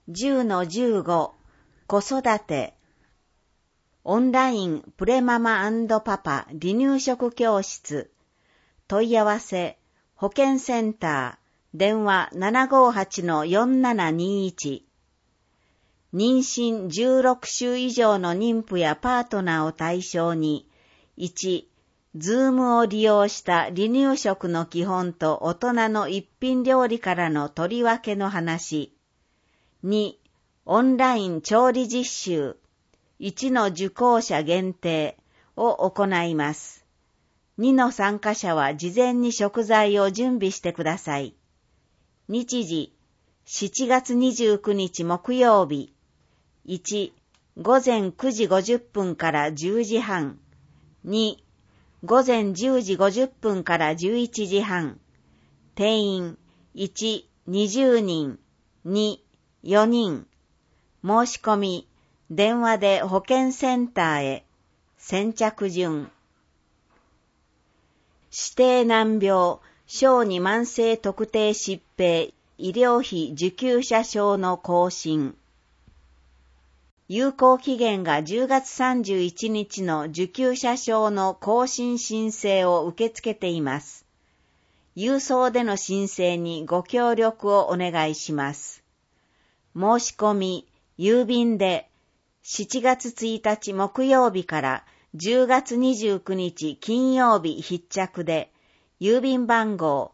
10-15 子育てオンラインプレママ&パパ離乳食教室問い合わせ保健センター電話 758-4721 妊娠16週以上の妊婦やパートナーを対象に1、ズームを利用した離乳食の基本と大人の一品料理からの取り分けの話2、オンライン調理実習1の受講者限定を行います。2の参加者は事前に食材を準備してください。日時、7月29日木曜日。1、午前9時50分から10時半。2、午前10時50分から11時半。定員、1、20人。2、4人。申し込み、電話で保健センターへ。先着順。指定難病、小児慢性特定疾病、医療費受給者証の更新。有効期限が10月31日の受給者証の更新申請を受け付けています。郵送での申請にご協力をお願いします。申し込み、郵便で7月1日木曜日から10月29日金曜日必着で、郵便番号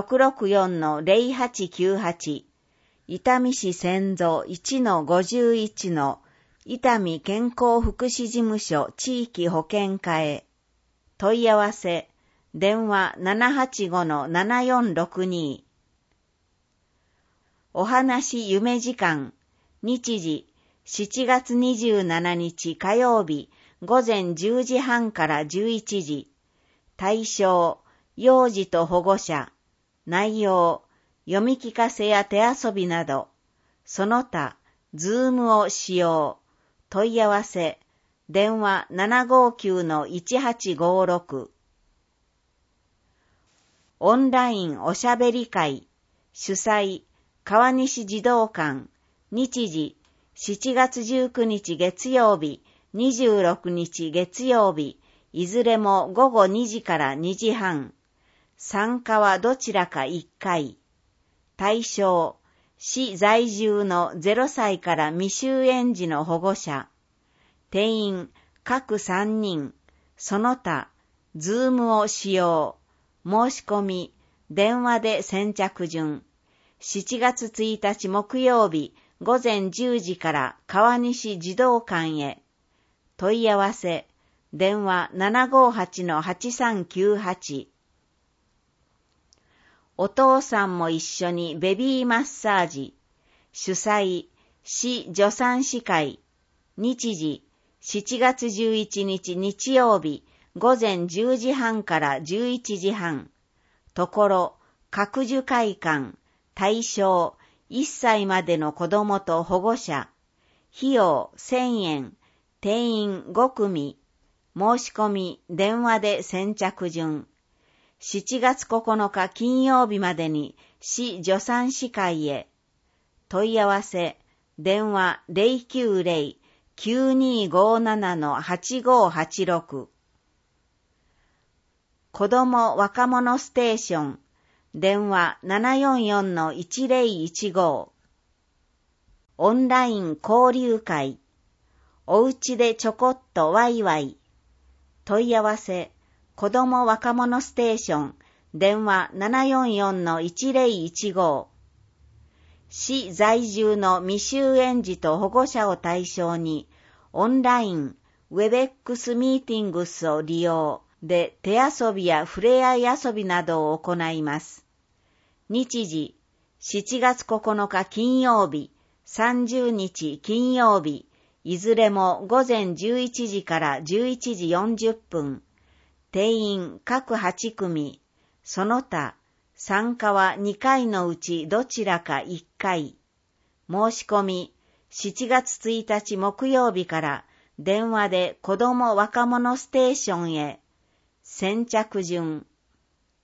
664-0898 伊丹市千蔵 1-51 の伊丹健康福祉事務所地域保健課へ。問い合わせ、電話 785-7462。お話夢時間、日時、7月27日火曜日、午前10時半から11時。対象、幼児と保護者。内容、読み聞かせや手遊びなど。その他、ズームを使用。問い合わせ、電話 759-1856。オンラインおしゃべり会。主催、川西児童館。日時、7月19日月曜日、26日月曜日、いずれも午後2時から2時半。参加はどちらか1回。対象、市在住の0歳から未就園児の保護者。定員、各3人。その他、ズームを使用。申し込み、電話で先着順。7月1日木曜日、午前10時から川西児童館へ。問い合わせ、電話 758-8398。お父さんも一緒にベビーマッサージ。主催、市助産師会。日時、7月11日日曜日、午前10時半から11時半。ところ、各樹会館。対象、1歳までの子供と保護者。費用1000円。定員5組。申し込み、電話で先着順。7月9日金曜日までに市助産師会へ。問い合わせ、電話 090-9257-8586。子ども若者ステーション。電話 744-1015。オンライン交流会。おうちでちょこっとワイワイ。問い合わせ、子ども若者ステーション。電話 744-1015。市在住の未就園児と保護者を対象に、オンライン、WebEx ミーティングスを利用。で手遊びや触れ合い遊びなどを行います。日時、7月9日金曜日、30日金曜日、いずれも午前11時から11時40分。定員各8組。その他、参加は2回のうちどちらか1回。申し込み、7月1日木曜日から電話で子ども若者ステーションへ。先着順。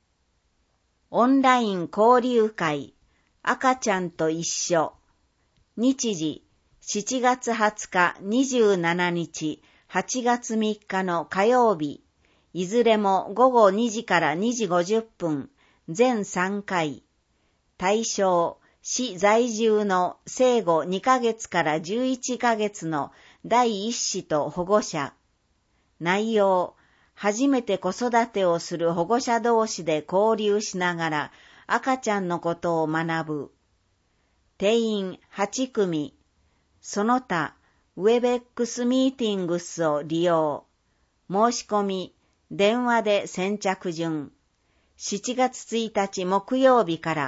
オンライン交流会、赤ちゃんと一緒。 日時、7月20日、27日、8月3日の火曜日、いずれも午後2時から2時50分、全3回。対象、市在住の生後2ヶ月から11ヶ月の第一子と保護者。内容、初めて子育てをする保護者同士で交流しながら赤ちゃんのことを学ぶ。定員8組。その他、WebEx ミーティングスを利用。申し込み、電話で先着順。7月1日木曜日から。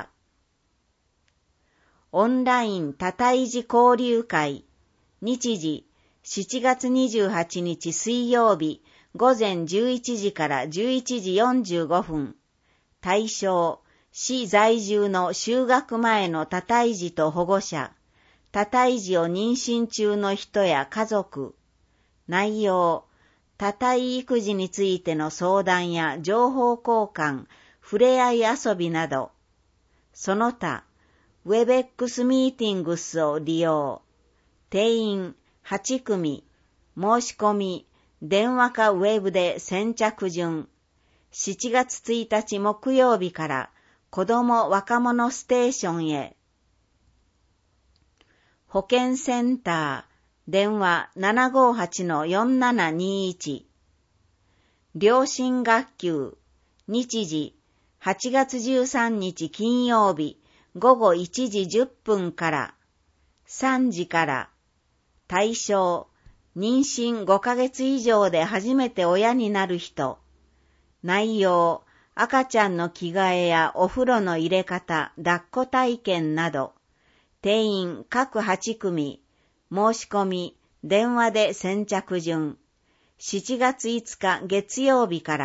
オンライン多胎児交流会。日時、7月28日水曜日、午前11時から11時45分。対象、市在住の就学前の多胎児と保護者。多胎児を妊娠中の人や家族。内容、多胎育児についての相談や情報交換、触れ合い遊びなど。その他、WebEx ミーティングスを利用。定員8組。申し込み、電話かウェブで先着順。7月1日木曜日から子ども若者ステーションへ。保健センター、電話 758-4721。両親学級、日時、8月13日金曜日、午後1時10分から3時から。対象、妊娠5ヶ月以上で初めて親になる人。内容、赤ちゃんの着替えやお風呂の入れ方、抱っこ体験など。定員各8組。申し込み、電話で先着順。7月5日月曜日から。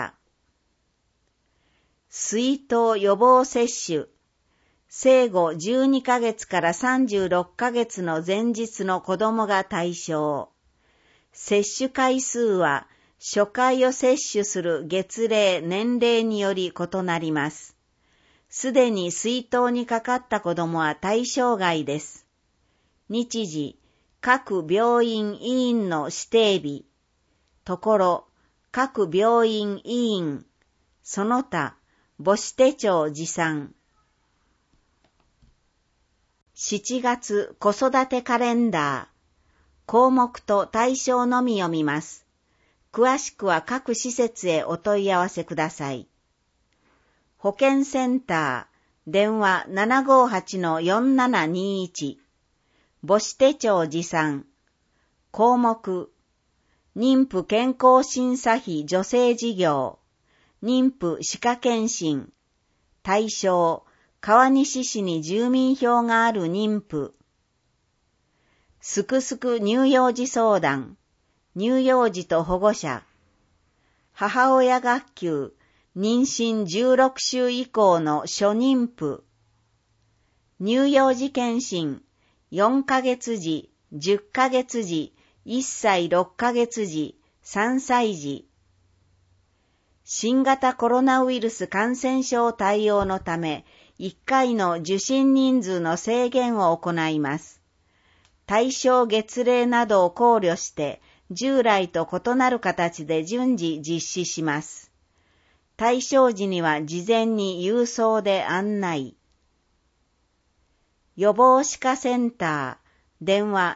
水痘予防接種。生後12ヶ月から36ヶ月の前日の子供が対象。接種回数は初回を接種する月齢、年齢により異なります。すでに水痘にかかった子供は対象外です。日時、各病院委員の指定日。ところ、各病院委員、その他、母子手帳持参。7月子育てカレンダー。項目と対象のみ読みます。詳しくは各施設へお問い合わせください。保健センター、電話 758-4721。母子手帳持参。項目、妊婦健康審査費助成事業。妊婦歯科検診。対象、川西市に住民票がある妊婦。すくすく乳幼児相談。乳幼児と保護者。母親学級。妊娠16週以降の初妊婦。乳幼児検診。4ヶ月時、10ヶ月時、1歳6ヶ月時、3歳児。新型コロナウイルス感染症対応のため、1回の受診人数の制限を行います。対象月齢などを考慮して、従来と異なる形で順次実施します。対象時には事前に郵送で案内。予防歯科センター、電話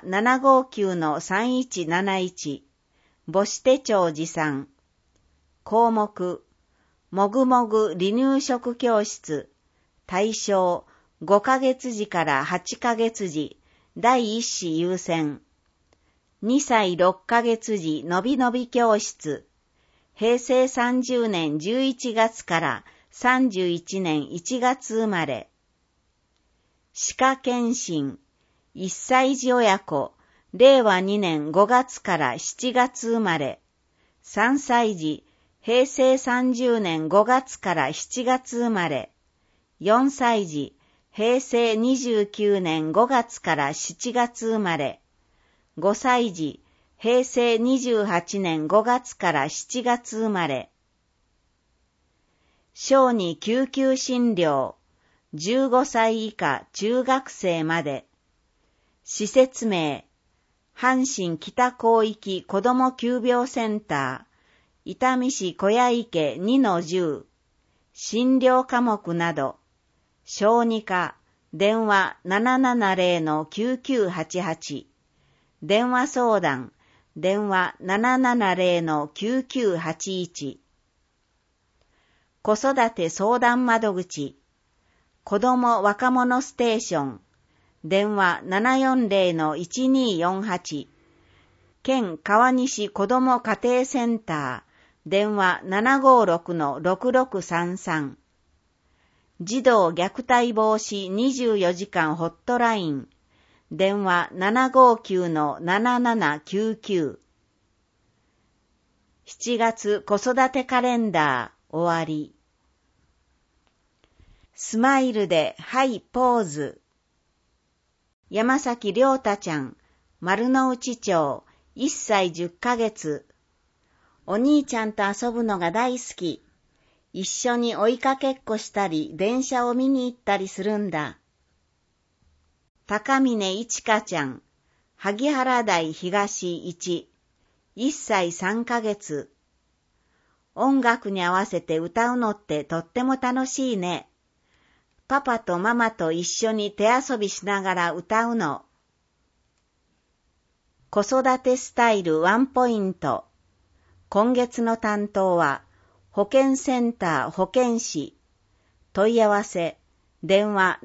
759-3171。母子手帳持参。項目、もぐもぐ離乳食教室。対象、5ヶ月時から8ヶ月時、第一子優先。2歳6ヶ月時のびのび教室。平成30年11月から31年1月生まれ。歯科検診。1歳児親子。令和2年5月から7月生まれ。3歳児。平成30年5月から7月生まれ。4歳児。平成29年5月から7月生まれ。5歳児。平成28年5月から7月生まれ。小児救急診療。15歳以下中学生まで。 施設名、阪神北広域子ども急病センター、伊丹市小屋池 2-10、診療科目など、小児科、電話 770-9988、電話相談、電話 770-9981、子育て相談窓口、子ども若者ステーション、電話 740-1248、県川西子ども家庭センター、電話 756-6633、児童虐待防止24時間ホットライン、電話 759-7799。7月子育てカレンダー終わり。スマイルでハイポーズ。山崎亮太ちゃん、丸の内町、1歳10ヶ月。お兄ちゃんと遊ぶのが大好き。一緒に追いかけっこしたり、電車を見に行ったりするんだ。高峰いちかちゃん、萩原台東1、1歳3ヶ月。音楽に合わせて歌うのってとっても楽しいね。パパとママと一緒に手遊びしながら歌うの。子育てスタイルワンポイント。今月の担当は、保健センター保健師。問い合わせ、電話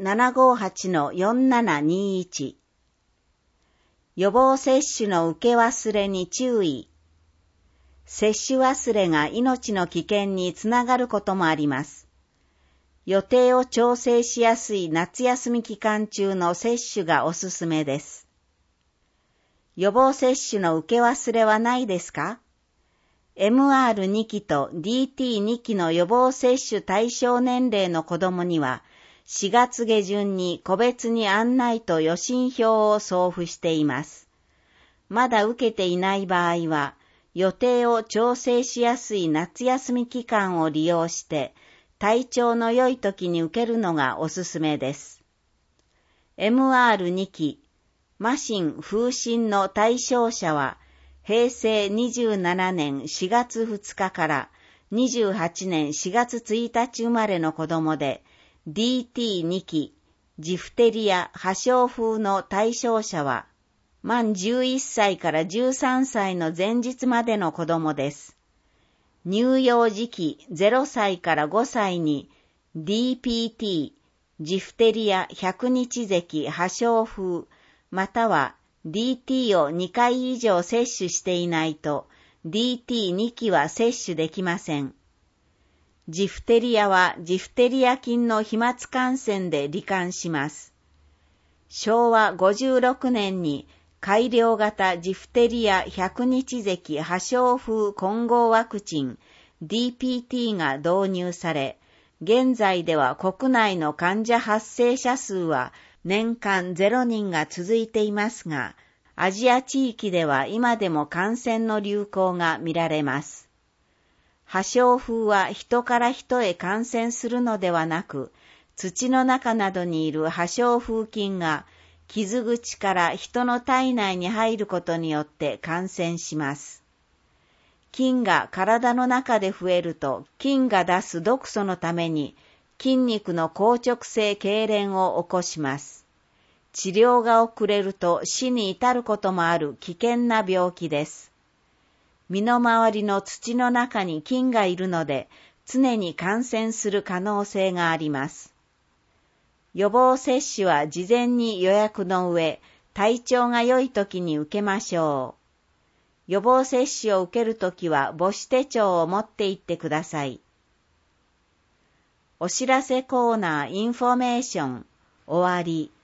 758-4721。予防接種の受け忘れに注意。接種忘れが命の危険につながることもあります。予定を調整しやすい夏休み期間中の接種がおすすめです。予防接種の受け忘れはないですか？ MR2 期と DT2 期の予防接種対象年齢の子どもには、4月下旬に個別に案内と予診票を送付しています。まだ受けていない場合は、予定を調整しやすい夏休み期間を利用して、体調の良い時に受けるのがおすすめです。MR2 期、麻疹風疹の対象者は、平成27年4月2日から28年4月1日生まれの子供で、DT2 期、ジフテリア破傷風の対象者は、満11歳から13歳の前日までの子供です。乳幼児期0歳から5歳に DPT、ジフテリア100日咳破傷風、または DT を2回以上接種していないと DT2 期は接種できません。ジフテリアはジフテリア菌の飛沫感染で罹患します。昭和56年に改良型ジフテリア100日咳破傷風混合ワクチン DPT が導入され、現在では国内の患者発生者数は年間0人が続いていますが、アジア地域では今でも感染の流行が見られます。破傷風は人から人へ感染するのではなく、土の中などにいる破傷風菌が傷口から人の体内に入ることによって感染します。菌が体の中で増えると、菌が出す毒素のために筋肉の硬直性痙攣を起こします。治療が遅れると死に至ることもある危険な病気です。身の回りの土の中に菌がいるので、常に感染する可能性があります。予防接種は事前に予約の上、体調が良い時に受けましょう。予防接種を受けるときは母子手帳を持って行ってください。お知らせコーナーインフォメーション終わり。